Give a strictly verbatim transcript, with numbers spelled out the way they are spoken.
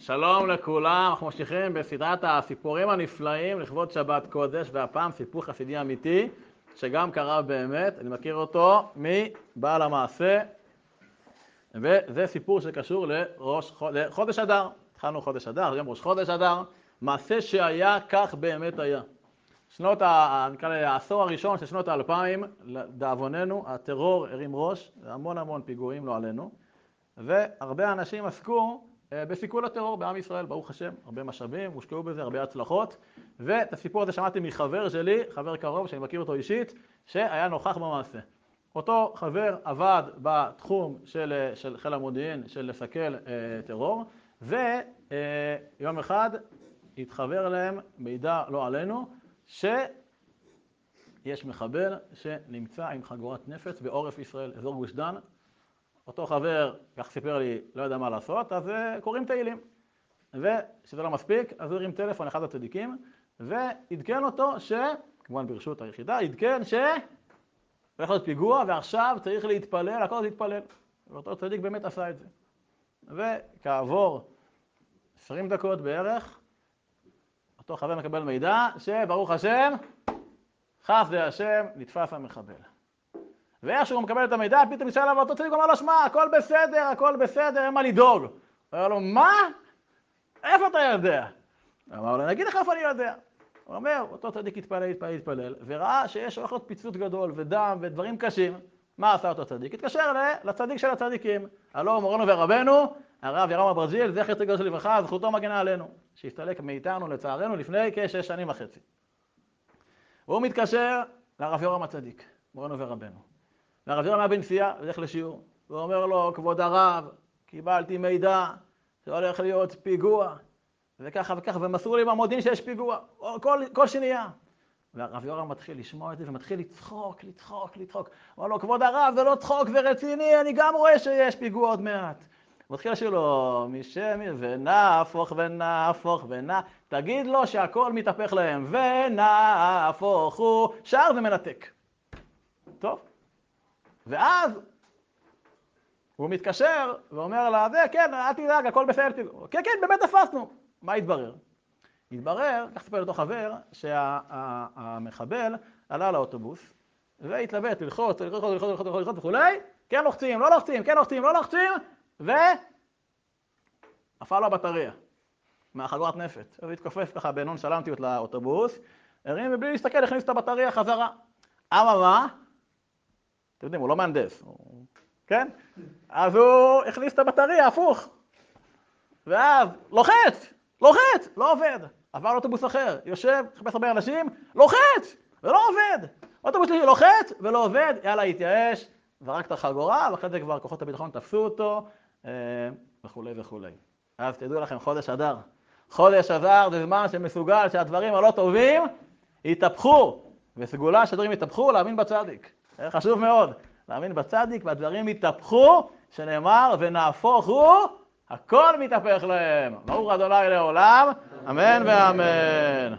שלום לכולם, אנחנו ממשיכים בסדרת הסיפורים הנפלאים לכבוד שבת קודש, והפעם סיפור חסידי אמיתי שגם קרה באמת, אני מכיר אותו מבעל המעשה, וזה סיפור שקשור לראש חודש אדר. התחלנו חודש אדר, גם ראש חודש אדר, מעשה שהיה כך באמת היה. שנות העשור הראשון של שנות האלפיים, לדאבוננו, הטרור הרים ראש, המון המון פיגועים לא עלינו, והרבה אנשים עסקו בסיכול הטרור בעם ישראל, ברוך השם, הרבה משאבים, הושקעו בזה, הרבה הצלחות, ואת הסיפור הזה שמעתי מחבר שלי, חבר קרוב שאני מכיר אותו אישית, שהיה נוכח במעשה. אותו חבר עבד בתחום של, של חיל המודיעין של לסכל אה, טרור, ויום אחד התחבר להם מידע לא עלינו, שיש מחבל שנמצא עם חגורת נפץ בעורף ישראל, אזור גוש דן. אותו חבר, כך סיפר לי, לא יודע מה לעשות, אז קוראים תהילים. ושזה לא מספיק, אז הוא הרים טלפון אחד הצדיקים, ועדכן אותו ש, כמובן ברשות היחידה, עדכן ש... הולך להיות פיגוע, ועכשיו צריך להתפלל, הכל להתפלל. ואותו צדיק באמת עשה את זה. וכעבור עשרים דקות בערך, אותו חבר מקבל מידע, שברוך השם, חסדי השם, נתפס המחבל. ואיך שהוא מקבל את המידע, פתאום נשאל עליו אותו צדיק, הוא אומר לו, שמע, הכל בסדר, הכל בסדר, אין מה לדאוג. הוא אומר לו, מה? איפה אתה יודע? הוא אומר לו, נגיד לך איפה אני יודע. הוא אומר, אותו צדיק התפלל, התפלל, התפלל, וראה שיש הולך להיות פיצוץ גדול ודם ודברים קשים. מה עשה אותו צדיק? התקשר לצדיק של הצדיקים. הלא, מורנו ורבנו, הרב ירום אברג'יל, זכר צדיק קדוש לברכה, זכותו מגנה עלינו, שהסתלק מאיתנו לצערנו לפני כשש שנים וחצי. הוא מתקשר לרב ירום הצדיק, מורנו ורבנו. והרב ירום היה בנסיעה, הולך לשיעור. הוא אומר לו, כבוד הרב, קיבלתי מידע שהולך להיות פיגוע. וככה וככה, ומסרו לי במודיעין שיש פיגוע, כל, כל שנייה. והרב יורם מתחיל לשמוע את זה, ומתחיל לצחוק, לצחוק, לצחוק. הוא אומר לו, כבוד הרב, זה לא צחוק, זה רציני, אני גם רואה שיש פיגוע עוד מעט. הוא מתחיל לשאול לו, משם, ונהפוך, ונהפוך, ונע... תגיד לו שהכל מתהפך להם, ונהפוך הוא, שער ומנתק. טוב. ואז הוא מתקשר ואומר לה, זה, כן, אל תדאג, הכל בסדר. כן, כן, באמת תפסנו. מה התברר? התברר, כך סיפר לאותו חבר, שהמחבל עלה לאוטובוס, והתלבט ללחוץ, ללחוץ, ללחוץ, ללחוץ, ללחוץ וכולי, כן לוחצים, לא לוחצים, כן לוחצים, לא לוחצים, ונפל לו הבטריה מהחגורת נפץ. הוא התכופף ככה בנונשלנטיות לאוטובוס, הרים ובלי להסתכל, הכניס את הבטריה חזרה. אממה, אתם יודעים, הוא לא מהנדס, כן? אז הוא הכניס את הבטריה הפוך, ואז לוחץ, לוחץ, לא עובד. עבר לאוטובוס אחר, יושב, חפש הרבה אנשים, לוחץ, ולא עובד. אוטובוס שלי לוחץ ולא עובד, יאללה, התייאש, זרק את החגורה, ואחרי זה כבר כוחות הביטחון תפסו אותו, וכו' וכו'. אז תדעו לכם, חודש אדר. חודש אדר זה זמן שמסוגל שהדברים הלא טובים יתהפכו, וסגולה שהדברים יתהפכו, להאמין בצדיק. זה חשוב מאוד, להאמין בצדיק, והדברים יתהפכו, שנאמר, ונהפוך הוא, הכל מתהפך להם. ברוך ה' לעולם, אמן ואמן.